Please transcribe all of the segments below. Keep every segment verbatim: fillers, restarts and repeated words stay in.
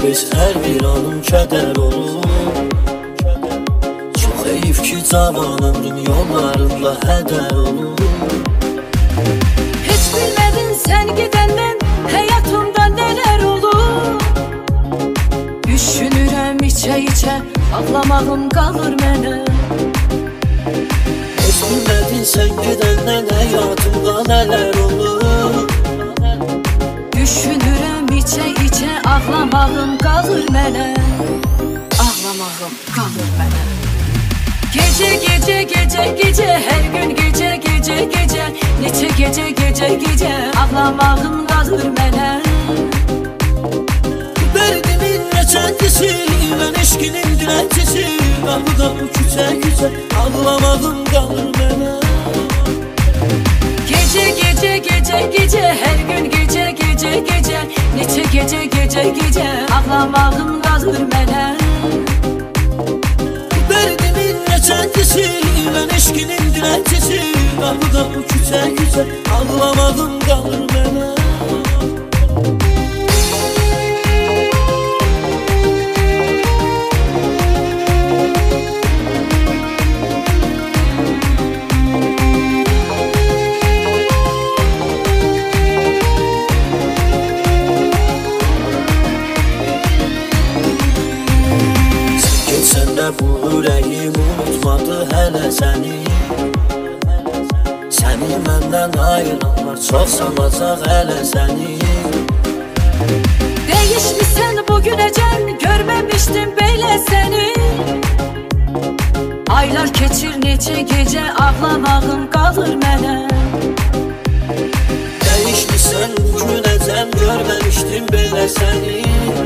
Biz hər bir anım kədər olur. Çox heyif ki cavan ömrün yollarında hədər olur. Heç bilmədin sən gedəndən həyatımda nələr olur. Düşünürəm içə-içə, ağlamağım qalır mənə. Heç bilmədin sən gedəndən həyatımda nələr olur. Düşünürəm içə-içə, ağlamağım qalır mənə. Ağlamağım qalır mənə. Gecə, gecə, gecə, gecə, hər gün gecə, gecə, gecə, neçə gecə, gecə, gecə, ağlamağım qalır mənə. Dərdimin neçəncisi, mən eşkinin dilənçisi. Qapı qapı küçə küçə, ağlamağım qalır mənə. Gecə, gecə, gecə, gecə, hər gün gecə, gecə, gecə, neçə gecə, gecə, gecə, ağlamağım qalır mənə. Dərdimin neçəncisi, mən eşkinin dilənçisi. Qapı qapı küçə küçə, ağlamağım qalır mənə. Bu ürəyim unutmadı hələ səni. Səni məndən ayıranlar çox sanacaq hələ səni. Dəyişmişsən bugünəcən, görməmişdim belə səni. Aylar keçir neçə gecə, ağlamağım qalır mənə. Dəyişmişsən bugünəcən, görməmişdim belə səni.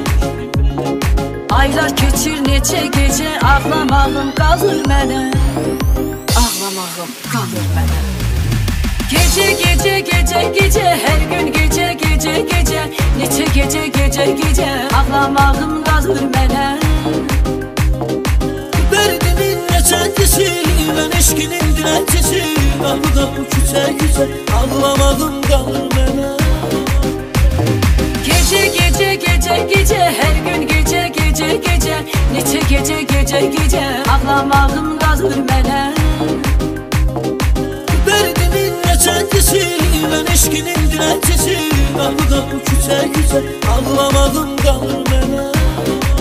Aylar keçir neçə gecə, ağlamağım qalır mənə. Ağlamağım qalır mənə. Gecə, gecə, gecə, gecə, hər gün gecə, gecə, gecə, neçə gecə, gecə, gecə, ağlamağım qalır mənə. Dərdimin neçəncisi, mən eşkinin dilənçisi. Qapı qapı küçə küçə, ağlamağım qalır mənə. Gecə, gecə, gecə, gecə, hər gün gecə, gecə, gecə, neçə gecə, gecə, gecə, ağlamağım qalır mənə. Dərdimin neçəncisi, mən eşkinin dilənçisi. Qapı qapı küçə küçə, ağlamağım qalır mənə.